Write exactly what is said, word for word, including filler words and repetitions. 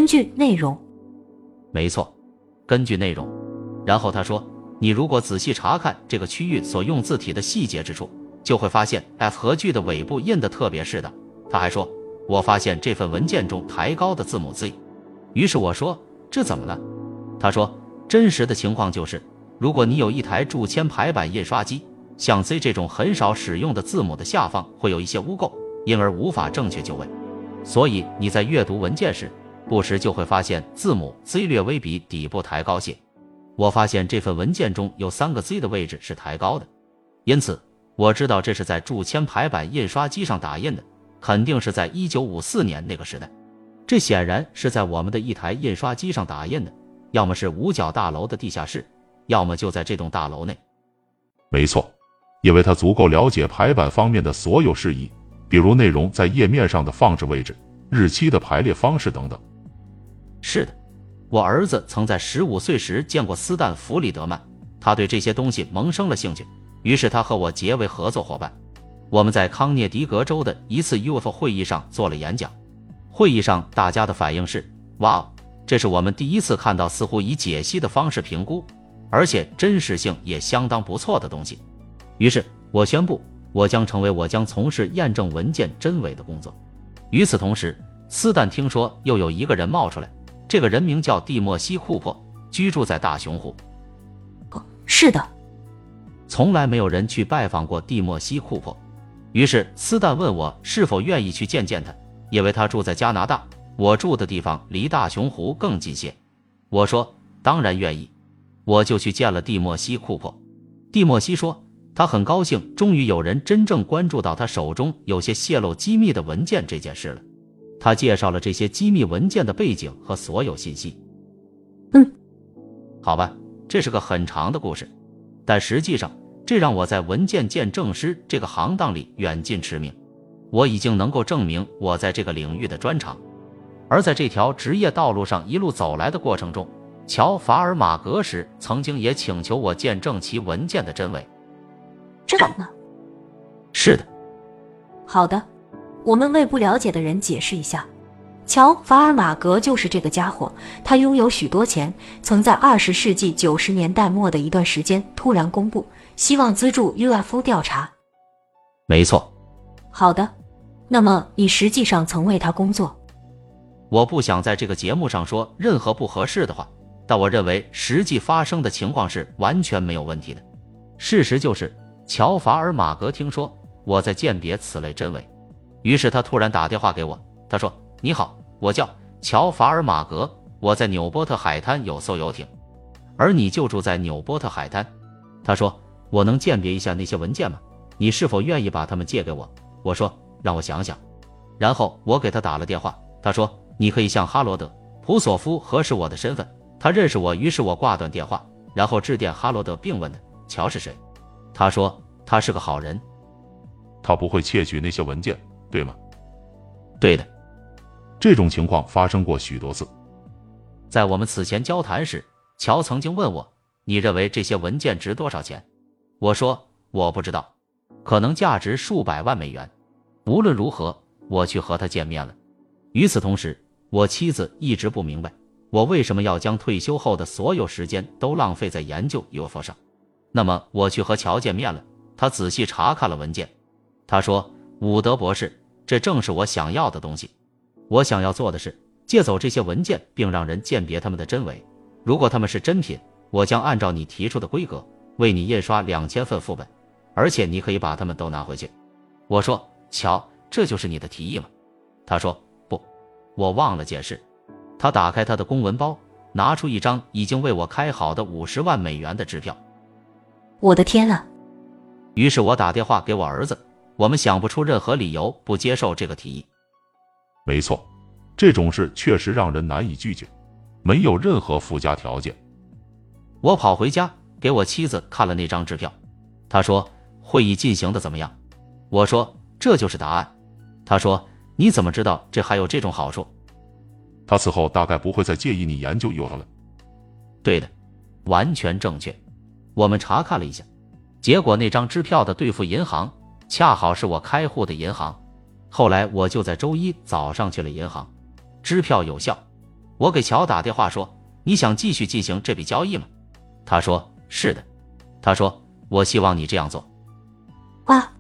据内容。 没错，根据内容。然后他说，你如果仔细查看这个区域所用字体的细节之处，就会发现 F 和 G 的尾部印的特别是的。他还说，我发现这份文件中抬高的字母 Z。 于是我说，这怎么了？他说，真实的情况就是，如果你有一台铸铅排版印刷机，像 Z 这种很少使用的字母的下方会有一些污垢，因而无法正确就位。所以你在阅读文件时，不时就会发现字母 Z 略微比底部抬高些。我发现这份文件中有三个 Z 的位置是抬高的，因此我知道这是在铸铅排版印刷机上打印的，肯定是在一九五四年那个时代。这显然是在我们的一台印刷机上打印的，要么是五角大楼的地下室，要么就在这栋大楼内。 没错，因为他足够了解排版方面的所有事宜，比如内容在页面上的放置位置、日期的排列方式等等。 是的，我儿子曾在十五岁时见过斯坦弗里德曼，他对这些东西萌生了兴趣，于是他和我结为合作伙伴。我们在康涅狄格州的一次 U F O 会议上做了演讲，会议上大家的反应是，哇，这是我们第一次看到似乎以解析的方式评估，而且真实性也相当不错的东西。于是我宣布，我将成为我将从事验证文件真伪的工作。与此同时，斯坦听说又有一个人冒出来，这个人名叫蒂莫西·库珀，居住在大熊湖。 哦，是的， 从来没有人去拜访过蒂莫西·库珀。于是斯坦问我是否愿意去见见他，因为他住在加拿大，我住的地方离大熊湖更近些。我说当然愿意，我就去见了蒂莫西·库珀。蒂莫西说，他很高兴终于有人真正关注到他手中有些泄露机密的文件这件事了。他介绍了这些机密文件的背景和所有信息。 嗯， 好吧，这是个很长的故事，但实际上这让我在文件鉴证师这个行当里远近驰名。我已经能够证明我在这个领域的专长。而在这条职业道路上一路走来的过程中，乔·法尔马格什曾经也请求我见证其文件的真伪。 这呢？ 是的。 好的，我们为不了解的人解释一下。乔·法尔马格就是这个家伙，他拥有许多钱，曾在二十世纪九十年代末的一段时间突然公布，希望资助 U F O 调查。 没错。 好的，那么你实际上曾为他工作？ 我不想在这个节目上说任何不合适的话，但我认为实际发生的情况是完全没有问题的。事实就是，乔·法尔马格听说我在鉴别此类真伪，于是他突然打电话给我，他说，你好，我叫乔·法尔马格，我在纽波特海滩有艘游艇，而你就住在纽波特海滩。他说，我能鉴别一下那些文件吗？你是否愿意把它们借给我？我说，让我想想。然后我给他打了电话，他说，你可以向哈罗德·普索夫核实我的身份，他认识我。于是我挂断电话，然后致电哈罗德并问他，乔是谁？他说，他是个好人。 他不会窃取那些文件，对吗？ 对的。 这种情况发生过许多次。 在我们此前交谈时，乔曾经问我，你认为这些文件值多少钱？我说，我不知道，可能价值数百万美元。无论如何，我去和他见面了。与此同时，我妻子一直不明白，我为什么要将退休后的所有时间都浪费在研究 U F O 上。那么我去和乔见面了，他仔细查看了文件。他说，伍德博士，这正是我想要的东西。我想要做的是借走这些文件，并让人鉴别它们的真伪。如果它们是真品，我将按照你提出的规格为你印刷两千份副本，而且你可以把它们都拿回去。我说，乔，这就是你的提议吗？他说，不，我忘了解释。他打开他的公文包，拿出一张已经为我开好的五十万美元的支票。 我的天啊！ 于是我打电话给我儿子，我们想不出任何理由不接受这个提议。 没错，这种事确实让人难以拒绝，没有任何附加条件。 我跑回家给我妻子看了那张支票，她说，会议进行的怎么样？我说，这就是答案。她说，你怎么知道这还有这种好处？ 他此后大概不会再介意你研究有它了。 对的，完全正确。我们查看了一下，结果那张支票的兑付银行恰好是我开户的银行。后来我就在周一早上去了银行，支票有效。 我给乔打电话说，你想继续进行这笔交易吗？他说是的。他说我希望你这样做。 哇，